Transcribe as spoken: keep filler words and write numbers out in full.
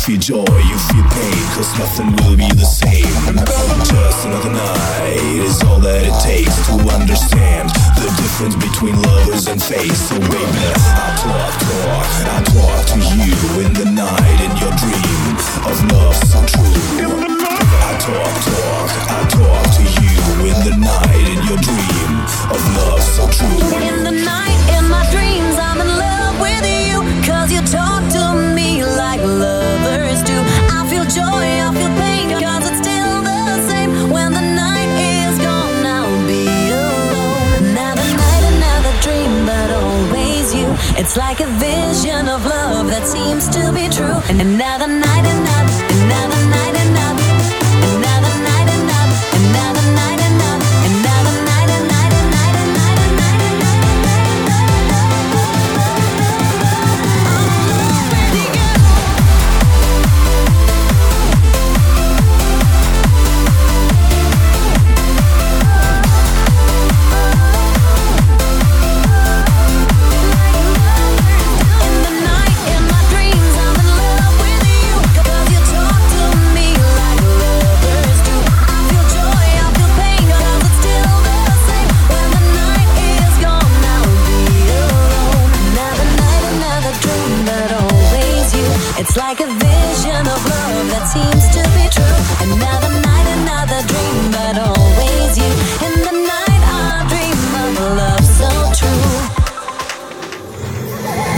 feel joy, you feel pain, cause nothing will be the same. Just another night is all that it takes to understand the difference between lovers and fate. So baby, I'll talk, talk, I'll talk to you in the night, in your dream of love so true. I talk, talk, I talk to you in the night, in your dream of love so true. In the night, in my dreams, I'm in love with you, cause you talk to me like lovers do. I feel joy, I feel pain, cause it's still the same. When the night is gone, I'll be alone. Another night, another dream, but always you. It's like a vision of love that seems to be true. And another night, another, another night, another. Another night, another, another night, another, another night, another night, another night, another In the night, in my dreams, I'm in love with you, cause you talk to me like lovers do. I feel joy, I feel pain, cause it's still the same. When the night is gone, I'll be alone. Another night, another dream, but always you. It's like a